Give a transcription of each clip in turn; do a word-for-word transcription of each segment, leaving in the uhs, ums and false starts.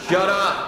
Shut up!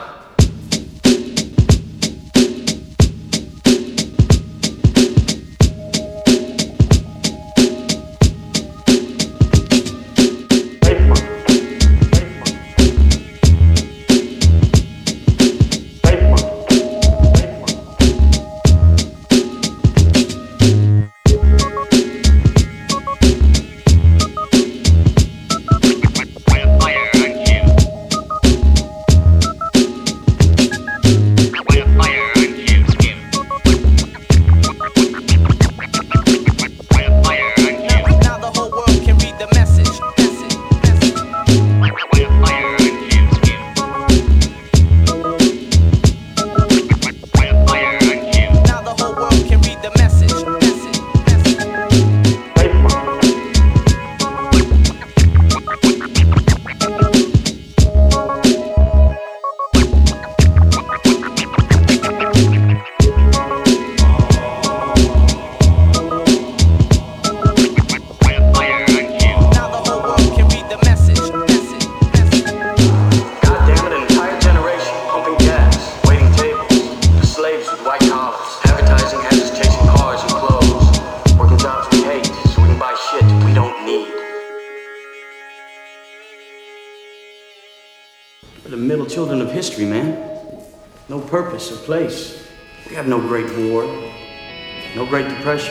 We're the middle children of history, man. No purpose or place. We have no Great War, no Great Depression.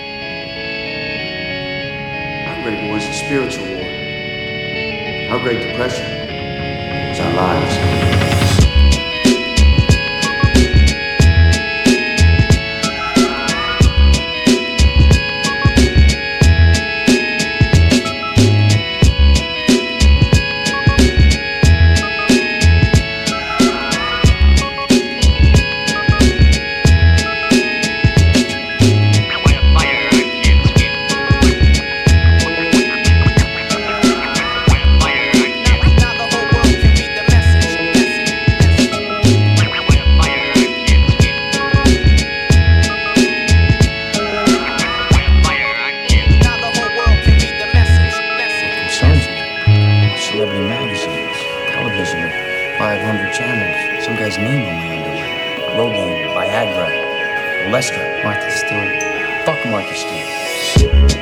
Our Great War is the spiritual war. Our Great Depression is our lives. Celebrity magazines, television with five hundred channels, some guy's name on my underwear. Rogaine, Viagra, Olestra, Martha Stewart. Fuck Martha Stewart.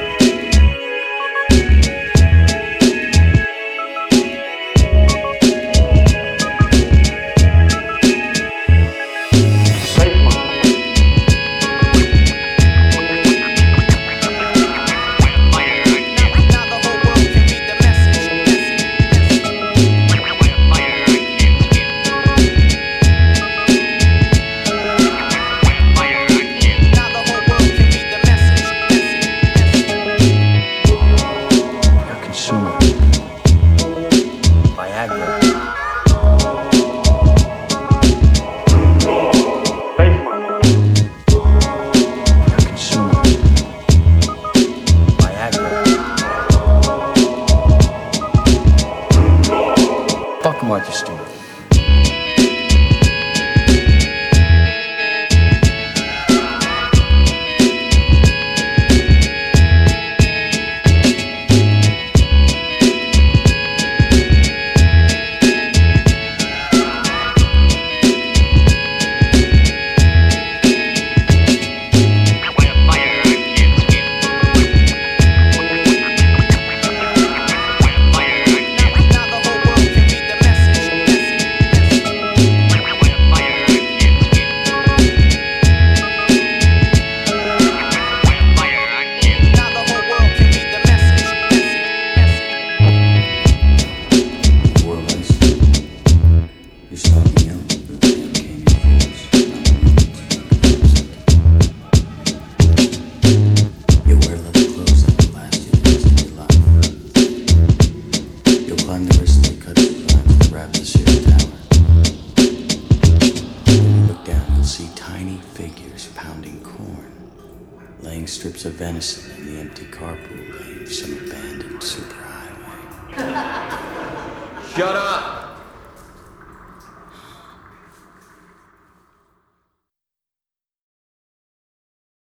Fuck Martha Stewart. Pounding corn, laying strips of venison in the empty carpool lane of some abandoned superhighway. Shut up!